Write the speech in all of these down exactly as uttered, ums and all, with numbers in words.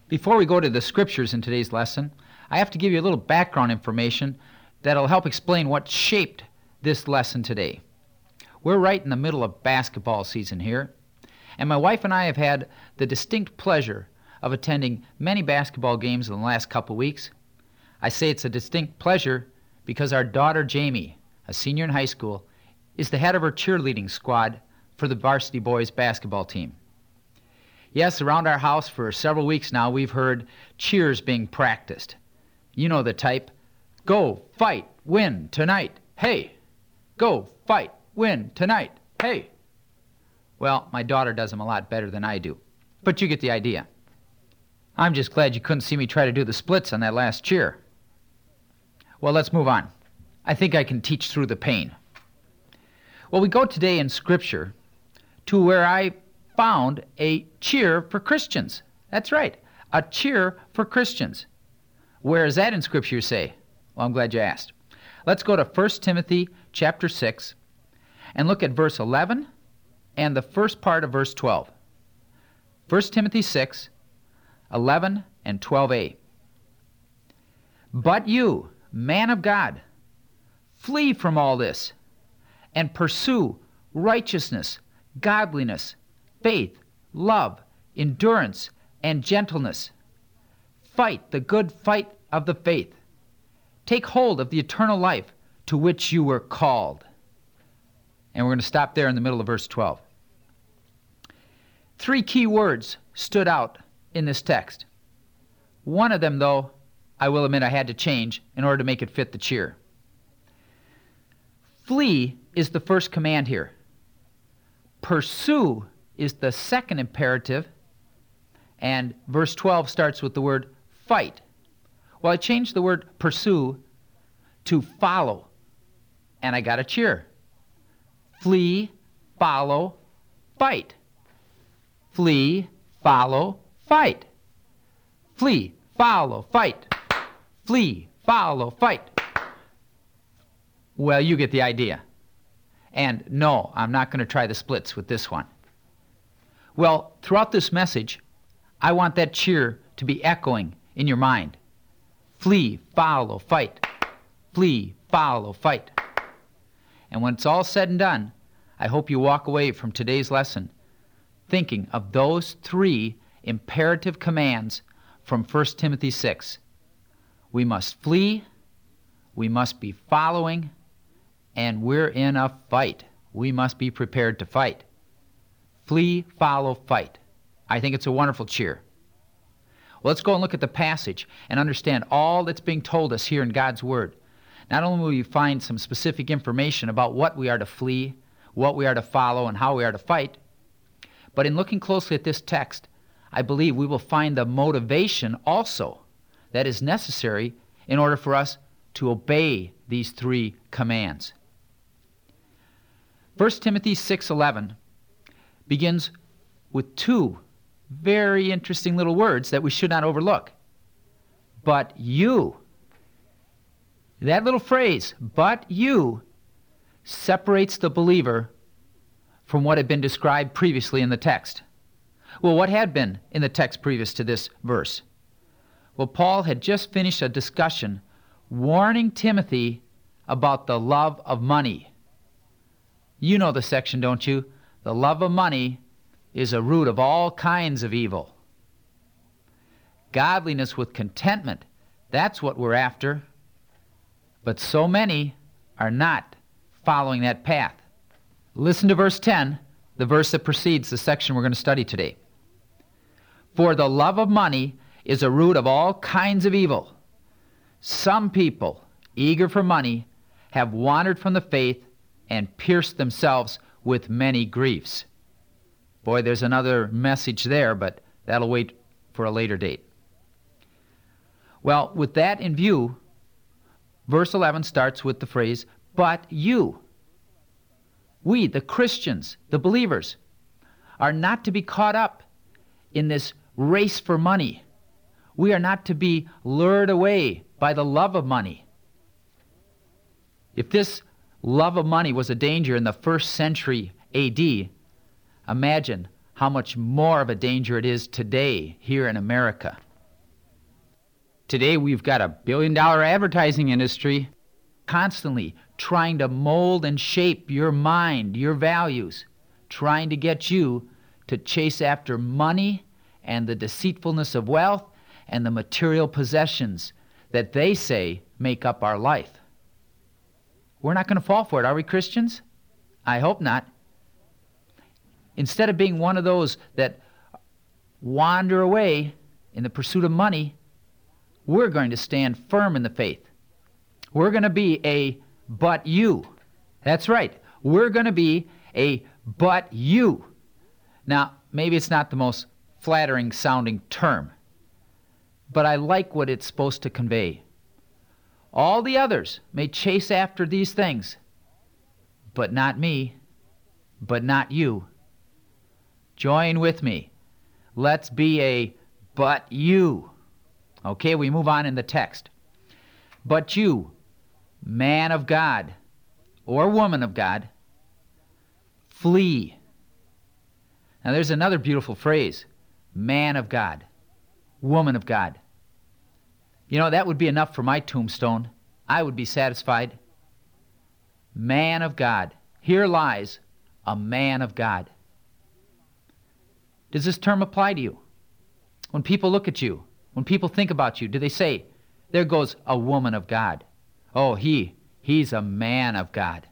Before we go to the scriptures in today's lesson, I have to give you a little background information that'll help explain what shaped this lesson today. We're right in the middle of basketball season here, and my wife and I have had the distinct pleasure of attending many basketball games in the last couple weeks. I say it's a distinct pleasure because our daughter Jamie, a senior in high school, is the head of her cheerleading squad for the varsity boys basketball team. Yes, around our house for several weeks now we've heard cheers being practiced. You know the type. Go, fight, win, tonight, hey. Go, fight, win, tonight, hey. Well, my daughter does them a lot better than I do, but you get the idea. I'm just glad you couldn't see me try to do the splits on that last cheer. Well, let's move on. I think I can teach through the pain. Well, we go today in Scripture to where I found a cheer for Christians. That's right, a cheer for Christians. Where is that in Scripture, you say? Well, I'm glad you asked. Let's go to First Timothy chapter six and look at verse eleven and the first part of verse twelve. First Timothy six, eleven and twelve a. But you, man of God, flee from all this and pursue righteousness, godliness, faith, love, endurance, and gentleness. Fight the good fight of the faith. Take hold of the eternal life to which you were called. And we're going to stop there in the middle of verse twelve. Three key words stood out in this text. One of them, though, I will admit I had to change in order to make it fit the cheer. Flee is the first command here. Pursue is the second imperative, and verse twelve starts with the word fight. Well, I changed the word pursue to follow, and I got a cheer. Flee, follow, fight. Flee, follow, fight. Flee, follow, fight. Flee, follow, fight. Well, you get the idea. And no, I'm not going to try the splits with this one. Well, throughout this message, I want that cheer to be echoing in your mind. Flee, follow, fight. Flee, follow, fight. And when it's all said and done, I hope you walk away from today's lesson thinking of those three imperative commands from First Timothy six. We must flee, we must be following, and we're in a fight. We must be prepared to fight. Flee, follow, fight. I think it's a wonderful cheer. Well, let's go and look at the passage and understand all that's being told us here in God's Word. Not only will you find some specific information about what we are to flee, what we are to follow, and how we are to fight, but in looking closely at this text, I believe we will find the motivation also that is necessary in order for us to obey these three commands. First Timothy six eleven begins with two very interesting little words that we should not overlook. But you. That little phrase, but you, separates the believer from what had been described previously in the text. Well, what had been in the text previous to this verse? Well, Paul had just finished a discussion warning Timothy about the love of money. You know the section, don't you? The love of money is a root of all kinds of evil. Godliness with contentment, that's what we're after. But so many are not following that path. Listen to verse ten, the verse that precedes the section we're going to study today. For the love of money is a root of all kinds of evil. Some people, eager for money, have wandered from the faith and pierced themselves with many griefs. Boy, there's another message there, but that'll wait for a later date. Well, with that in view, verse eleven starts with the phrase, but you. We, the Christians, the believers, are not to be caught up in this race for money. We are not to be lured away by the love of money. If this love of money was a danger in the first century A D, imagine how much more of a danger it is today here in America. Today we've got a billion-dollar advertising industry constantly trying to mold and shape your mind, your values, trying to get you to chase after money and the deceitfulness of wealth and the material possessions that they say make up our life. We're not going to fall for it, are we, Christians? I hope not. Instead of being one of those that wander away in the pursuit of money, we're going to stand firm in the faith. We're going to be a but you. That's right. We're going to be a but you. Now, maybe it's not the most flattering sounding term, but I like what it's supposed to convey. All the others may chase after these things, but not me, but not you. Join with me. Let's be a but you. Okay, we move on in the text. But you, man of God or woman of God, flee. Now there's another beautiful phrase, man of God, woman of God. You know, that would be enough for my tombstone. I would be satisfied. Man of God. Here lies a man of God. Does this term apply to you? When people look at you, when people think about you, do they say, there goes a woman of God? Oh, he, he's a man of God.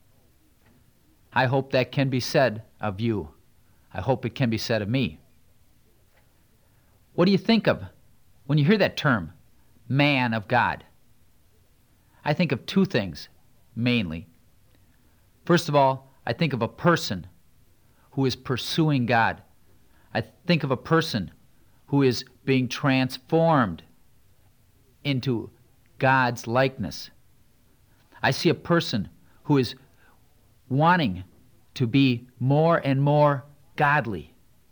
I hope that can be said of you. I hope it can be said of me. What do you think of when you hear that term, man of God? I think of two things, mainly. First of all, I think of a person who is pursuing God. I think of a person who is being transformed into God's likeness. I see a person who is wanting to be more and more godly.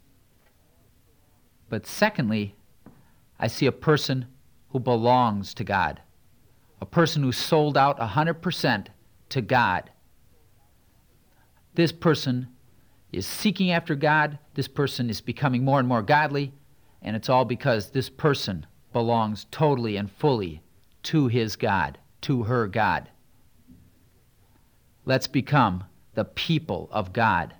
But secondly, I see a person who belongs to God, a person who's sold out one hundred percent to God. This person is seeking after God. This person is becoming more and more godly, and it's all because this person belongs totally and fully to his God, to her God. Let's become the people of God.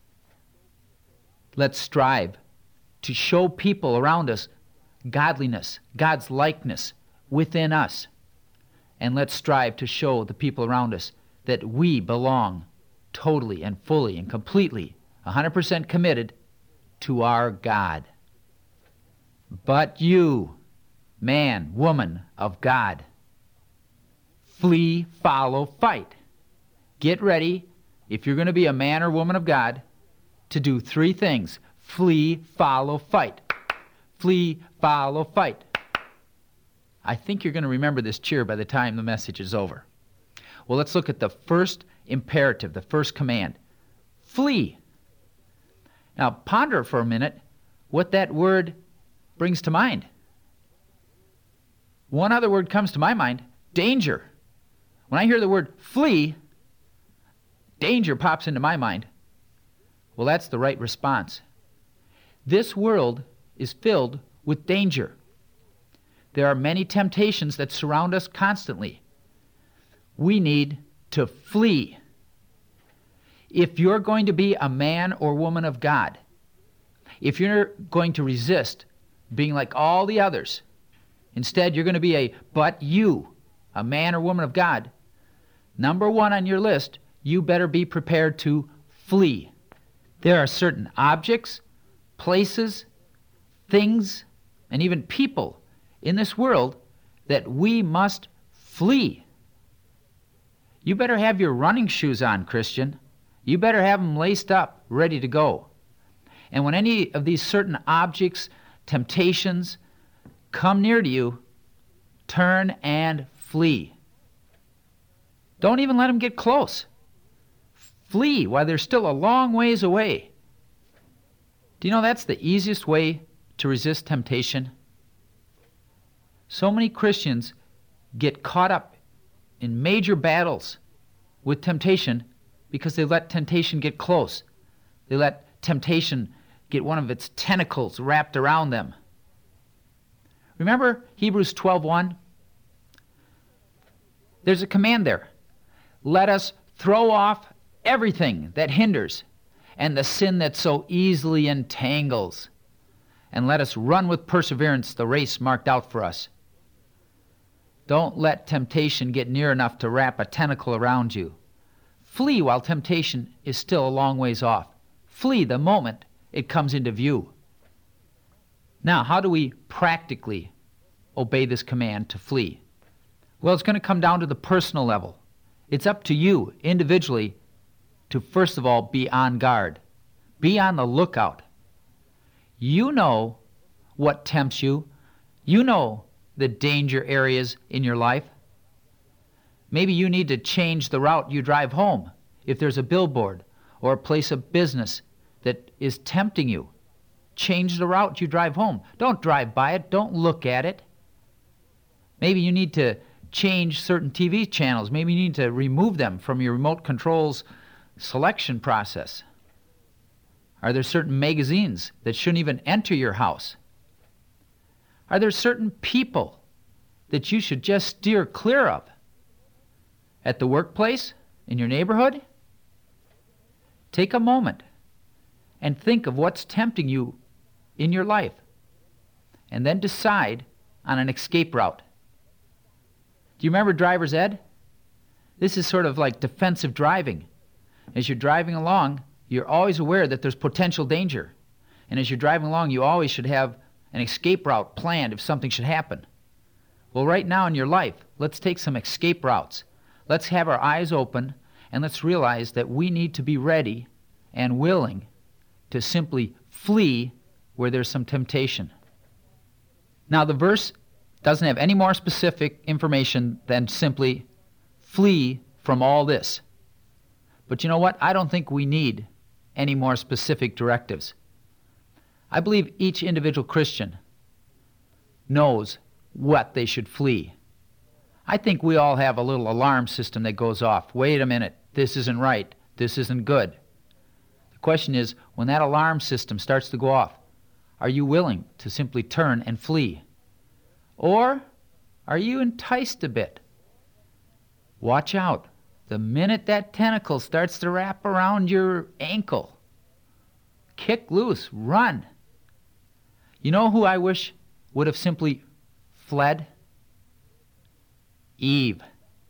Let's strive to show people around us godliness, God's likeness within us. And let's strive to show the people around us that we belong totally and fully and completely, one hundred percent committed to our God. But you, man, woman of God, flee, follow, fight. Get ready, if you're going to be a man or woman of God, to do three things. Flee, follow, fight. Flee, follow, fight. I think you're going to remember this cheer by the time the message is over. Well, let's look at the first imperative, the first command. Flee. Now, ponder for a minute what that word brings to mind. One other word comes to my mind, danger. When I hear the word flee, danger pops into my mind. Well, that's the right response. This world is filled with danger. There are many temptations that surround us constantly. We need to flee. If you're going to be a man or woman of God, if you're going to resist being like all the others, instead you're going to be a but you, a man or woman of God, number one on your list, you better be prepared to flee. There are certain objects, places, things, and even people in this world that we must flee. You better have your running shoes on, Christian. You better have them laced up, ready to go. And when any of these certain objects, temptations, come near to you, turn and flee. Don't even let them get close. Flee while they're still a long ways away. Do you know that's the easiest way to resist temptation? So many Christians get caught up in major battles with temptation because they let temptation get close. They let temptation get one of its tentacles wrapped around them. Remember Hebrews twelve one? There's a command there. Let us throw off everything that hinders and the sin that so easily entangles, and let us run with perseverance the race marked out for us. Don't let temptation get near enough to wrap a tentacle around you. Flee while temptation is still a long ways off. Flee the moment it comes into view. Now, how do we practically obey this command to flee? Well, it's going to come down to the personal level. It's up to you individually to, first of all, be on guard. Be on the lookout. You know what tempts you. You know the danger areas in your life. Maybe you need to change the route you drive home if there's a billboard or a place of business that is tempting you. Change the route you drive home. Don't drive by it. Don't look at it. Maybe you need to change certain T V channels. Maybe you need to remove them from your remote control's selection process. Are there certain magazines that shouldn't even enter your house? Are there certain people that you should just steer clear of? At the workplace? In your neighborhood? Take a moment and think of what's tempting you in your life, and then decide on an escape route. Do you remember driver's ed? This is sort of like defensive driving. As you're driving along, you're always aware that there's potential danger. And as you're driving along, you always should have an escape route planned if something should happen. Well, right now in your life, let's take some escape routes. Let's have our eyes open, and let's realize that we need to be ready and willing to simply flee where there's some temptation. Now, the verse doesn't have any more specific information than simply flee from all this. But you know what? I don't think we need any more specific directives. I believe each individual Christian knows what they should flee. I think we all have a little alarm system that goes off. Wait a minute, this isn't right, this isn't good. The question is, when that alarm system starts to go off, are you willing to simply turn and flee? Or are you enticed a bit? Watch out. The minute that tentacle starts to wrap around your ankle, kick loose, run. You know who I wish would have simply fled? Eve.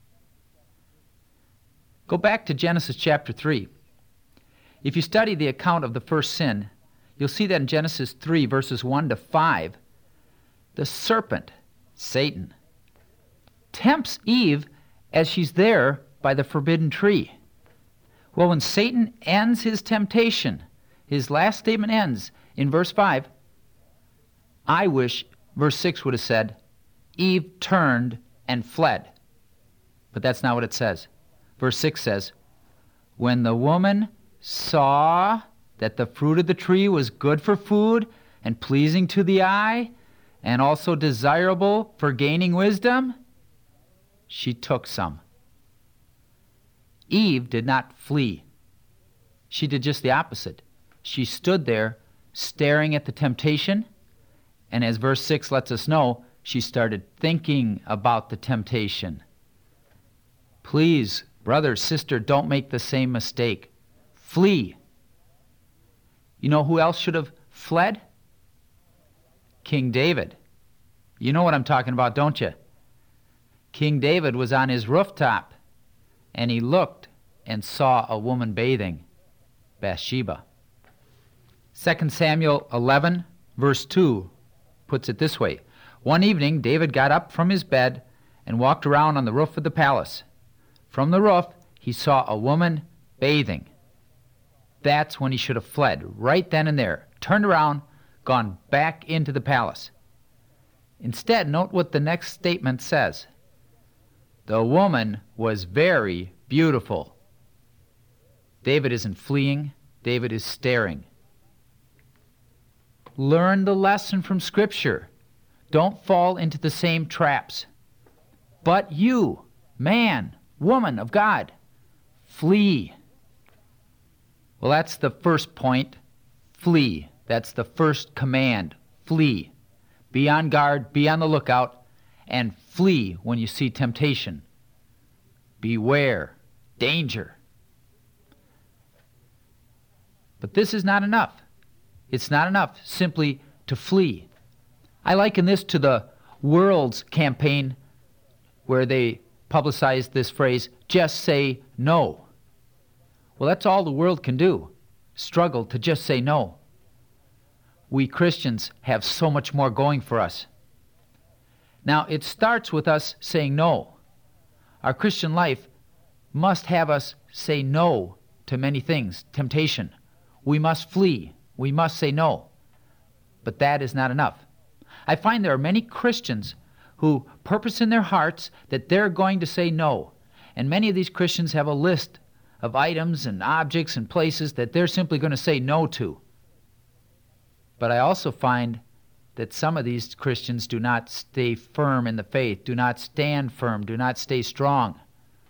Go back to Genesis chapter three. If you study the account of the first sin, you'll see that in Genesis three, verses one to five, the serpent, Satan, tempts Eve as she's there by the forbidden tree. Well, when Satan ends his temptation, his last statement ends in verse five, I wish verse six would have said, Eve turned and fled. But that's not what it says. Verse six says, when the woman saw that the fruit of the tree was good for food and pleasing to the eye and also desirable for gaining wisdom, she took some. Eve did not flee. She did just the opposite. She stood there staring at the temptation, and as verse six lets us know, she started thinking about the temptation. Please, brother, sister, don't make the same mistake. Flee. You know who else should have fled? King David. You know what I'm talking about, don't you? King David was on his rooftop, and he looked and saw a woman bathing, Bathsheba. Second Samuel eleven, verse two, puts it this way. One evening, David got up from his bed and walked around on the roof of the palace. From the roof, he saw a woman bathing. That's when he should have fled, right then and there, turned around, gone back into the palace. Instead, note what the next statement says. The woman was very beautiful. David isn't fleeing, David is staring. Learn the lesson from Scripture. Don't fall into the same traps. But you, man, woman of God, flee. Well, that's the first point, flee. That's the first command, flee. Be on guard, be on the lookout, and flee when you see temptation. Beware, danger. But this is not enough. It's not enough simply to flee. I liken this to the world's campaign where they publicized this phrase, just say no. Well, that's all the world can do, struggle to just say no. We Christians have so much more going for us. Now, it starts with us saying no. Our Christian life must have us say no to many things, temptation. We must flee. We must say no. But that is not enough. I find there are many Christians who purpose in their hearts that they're going to say no. And many of these Christians have a list of items and objects and places that they're simply going to say no to. But I also find that some of these Christians do not stay firm in the faith, do not stand firm, do not stay strong.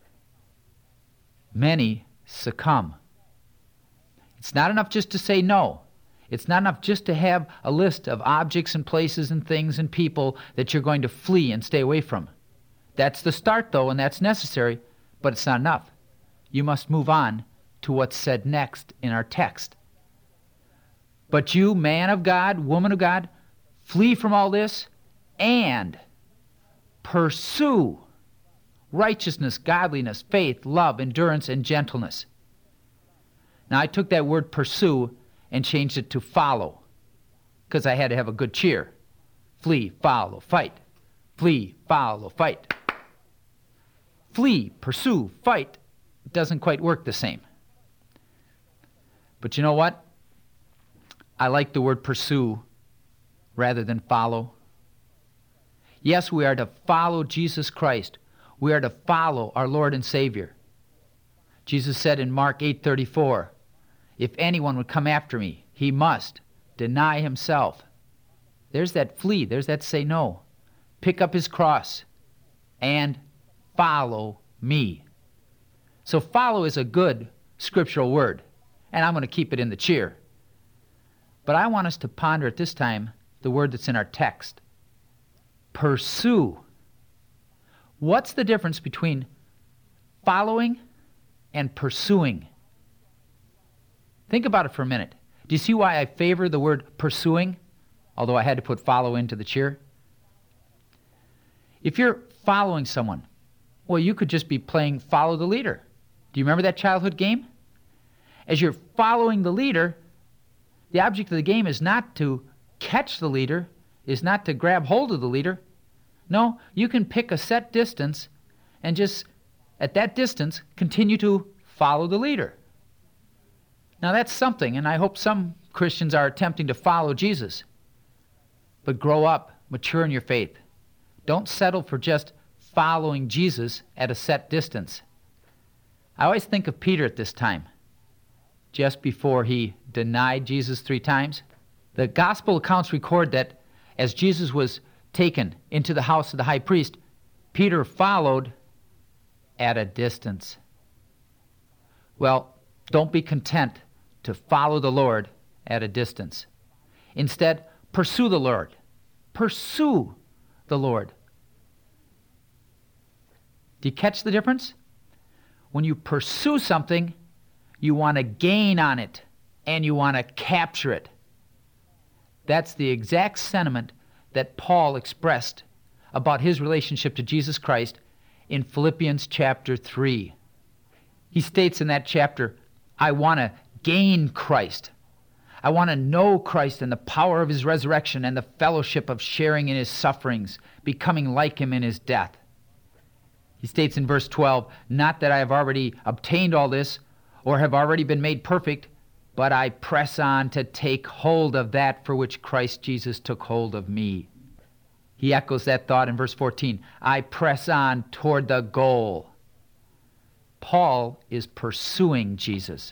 Many succumb. It's not enough just to say no. It's not enough just to have a list of objects and places and things and people that you're going to flee and stay away from. That's the start, though, and that's necessary, but it's not enough. You must move on to what's said next in our text. But you, man of God, woman of God, flee from all this and pursue righteousness, godliness, faith, love, endurance, and gentleness. Now, I took that word pursue and changed it to follow, because I had to have a good cheer. Flee, follow, fight. Flee, follow, fight. Flee, pursue, fight. It doesn't quite work the same. But you know what? I like the word pursue rather than follow. Yes, we are to follow Jesus Christ. We are to follow our Lord and Savior. Jesus said in Mark eight thirty-four, if anyone would come after me, he must deny himself. There's that flee. There's that say no. Pick up his cross and follow me. So follow is a good scriptural word, and I'm going to keep it in the cheer. But I want us to ponder at this time the word that's in our text. Pursue. What's the difference between following and pursuing? Think about it for a minute. Do you see why I favor the word pursuing, although I had to put follow into the cheer? If you're following someone, well, you could just be playing follow the leader. Do you remember that childhood game? As you're following the leader, the object of the game is not to catch the leader, is not to grab hold of the leader. No, you can pick a set distance and just, at that distance, continue to follow the leader. Now that's something, and I hope some Christians are attempting to follow Jesus. But grow up, mature in your faith. Don't settle for just following Jesus at a set distance. I always think of Peter at this time, just before he denied Jesus three times. The gospel accounts record that as Jesus was taken into the house of the high priest, Peter followed at a distance. Well, don't be content to follow the Lord at a distance. Instead, pursue the Lord. Pursue the Lord. Do you catch the difference? When you pursue something, you want to gain on it, and you want to capture it. That's the exact sentiment that Paul expressed about his relationship to Jesus Christ in Philippians chapter three. He states in that chapter, I want to gain Christ. I want to know Christ and the power of his resurrection and the fellowship of sharing in his sufferings, becoming like him in his death. He states in verse twelve, not that I have already obtained all this or have already been made perfect, but I press on to take hold of that for which Christ Jesus took hold of me. He echoes that thought in verse fourteen, I press on toward the goal. Paul is pursuing Jesus.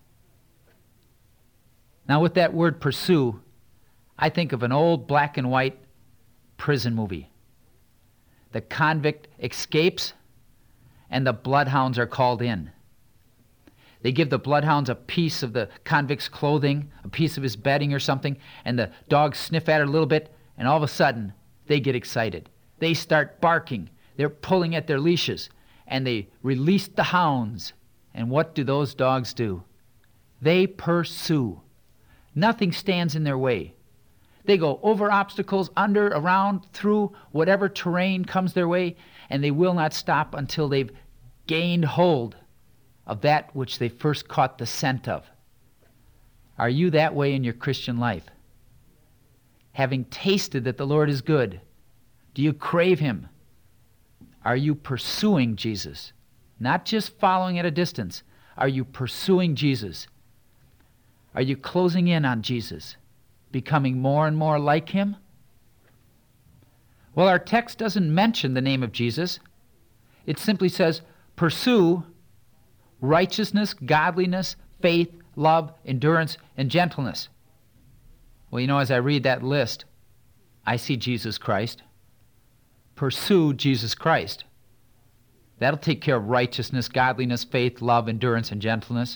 Now with that word pursue, I think of an old black and white prison movie. The convict escapes and the bloodhounds are called in. They give the bloodhounds a piece of the convict's clothing, a piece of his bedding or something, and the dogs sniff at it a little bit, And all of a sudden, they get excited. They start barking. They're pulling at their leashes. And they release the hounds. And what do those dogs do? They pursue. Nothing stands in their way. They go over obstacles, under, around, through whatever terrain comes their way, and they will not stop until they've gained hold of that which they first caught the scent of. Are you that way in your Christian life? Having tasted that the Lord is good, do you crave Him? Are you pursuing Jesus? Not just following at a distance. Are you pursuing Jesus? Are you closing in on Jesus? Becoming more and more like Him? Well, our text doesn't mention the name of Jesus. It simply says, pursue righteousness, godliness, faith, love, endurance, and gentleness. Well, you know, as I read that list, I see Jesus Christ. Pursue Jesus Christ. That'll take care of righteousness, godliness, faith, love, endurance, and gentleness.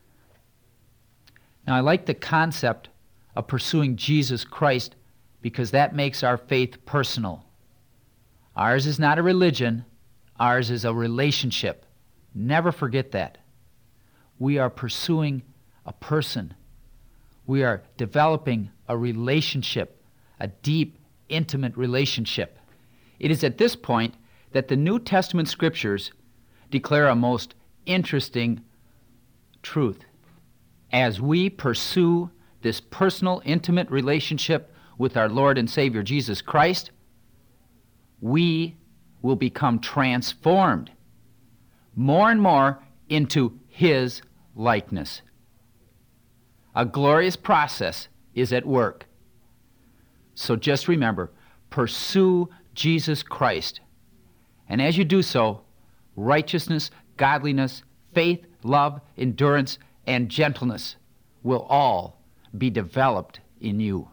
Now, I like the concept of pursuing Jesus Christ because that makes our faith personal. Ours is not a religion. Ours is a relationship. Never forget that. We are pursuing a person. We are developing a relationship, a deep, intimate relationship. It is at this point that the New Testament scriptures declare a most interesting truth. As we pursue this personal, intimate relationship with our Lord and Savior Jesus Christ, we will become transformed more and more into His likeness. A glorious process is at work. So just remember, pursue Jesus Christ. And as you do so, righteousness, godliness, faith, love, endurance, and gentleness will all be developed in you.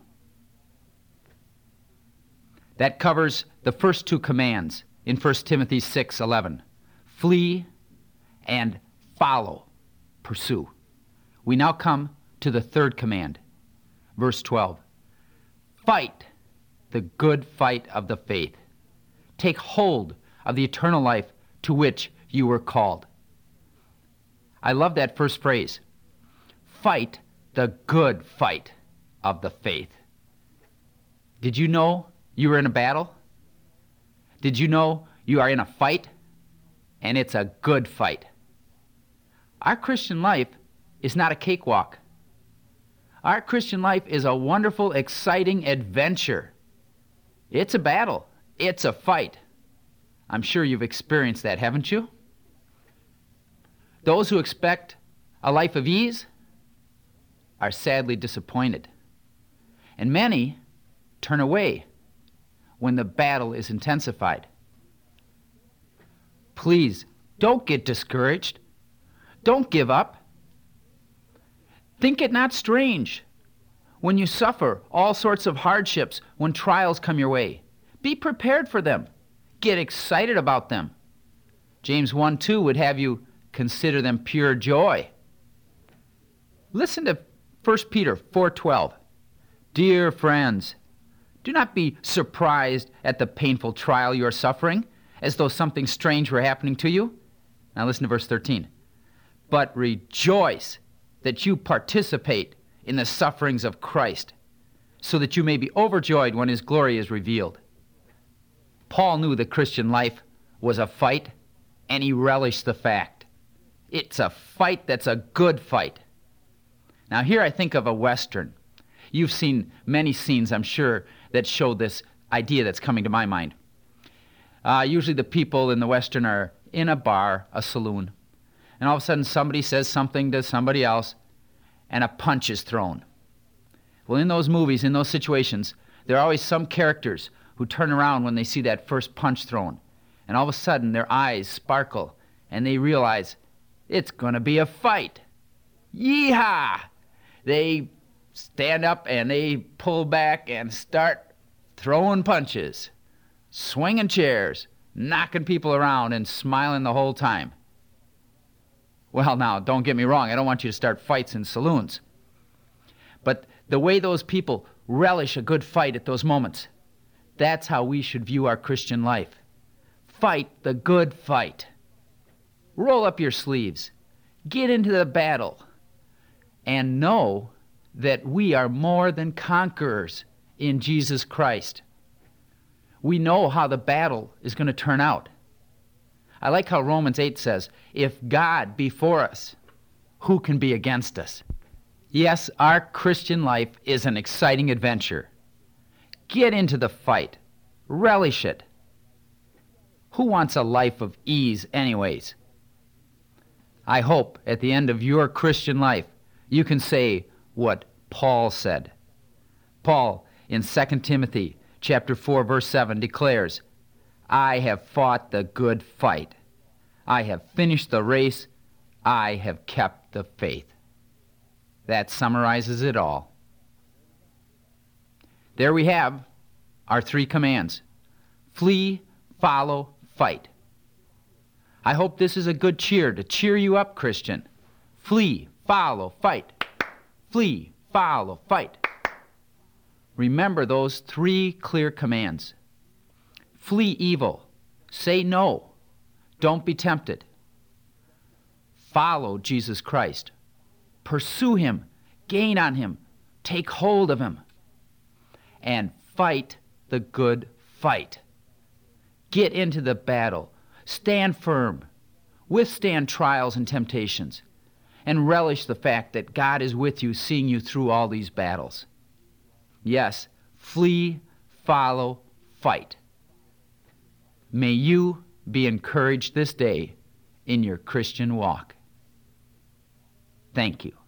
That covers the first two commands in First Timothy six eleven. Flee and follow, pursue. We now come to the third command, verse twelve. Fight the good fight of the faith. Take hold of the eternal life to which you were called. I love that first phrase. Fight the good fight of the faith. Did you know you were in a battle? Did you know you are in a fight? And it's a good fight. Our Christian life is not a cakewalk. Our Christian life is a wonderful, exciting adventure. It's a battle. It's a fight. I'm sure you've experienced that, haven't you? Those who expect a life of ease are sadly disappointed. And many turn away when the battle is intensified. Please, don't get discouraged. Don't give up. Think it not strange when you suffer all sorts of hardships, when trials come your way. Be prepared for them. Get excited about them. James one two would have you consider them pure joy. Listen to First Peter four twelve. Dear friends, do not be surprised at the painful trial you are suffering, as though something strange were happening to you. Now listen to verse thirteen. But rejoice that you participate in the sufferings of Christ, so that you may be overjoyed when His glory is revealed. Paul knew the Christian life was a fight, and he relished the fact. It's a fight that's a good fight. Now here I think of a Western. You've seen many scenes, I'm sure, that show this idea that's coming to my mind. Uh, usually the people in the Western are in a bar, a saloon, and all of a sudden somebody says something to somebody else, and a punch is thrown. Well, in those movies, in those situations, there are always some characters who turn around when they see that first punch thrown, and all of a sudden their eyes sparkle, and they realize it's going to be a fight. Yeehaw! They stand up and they pull back and start throwing punches, swinging chairs, knocking people around, and smiling the whole time. Well, now, don't get me wrong. I don't want you to start fights in saloons. But the way those people relish a good fight at those moments, That's how we should view our Christian life. Fight the good fight. Roll up your sleeves. Get into the battle. And know that we are more than conquerors in Jesus Christ. We know how the battle is going to turn out. I like how Romans eight says, if God be for us, who can be against us? Yes, our Christian life is an exciting adventure. Get into the fight. Relish it. Who wants a life of ease anyways? I hope at the end of your Christian life you can say what Paul said. Paul in Second Timothy chapter four verse seven declares, I have fought the good fight. I have finished the race. I have kept the faith. That summarizes it all. There we have our three commands. Flee, follow, fight. I hope this is a good cheer to cheer you up, Christian. Flee, follow, fight. Flee, follow, fight. Remember those three clear commands. Flee evil. Say no. Don't be tempted. Follow Jesus Christ. Pursue him. Gain on him. Take hold of him. And fight the good fight. Get into the battle. Stand firm. Withstand trials and temptations. And relish the fact that God is with you, seeing you through all these battles. Yes, flee, follow, fight. May you be encouraged this day in your Christian walk. Thank you.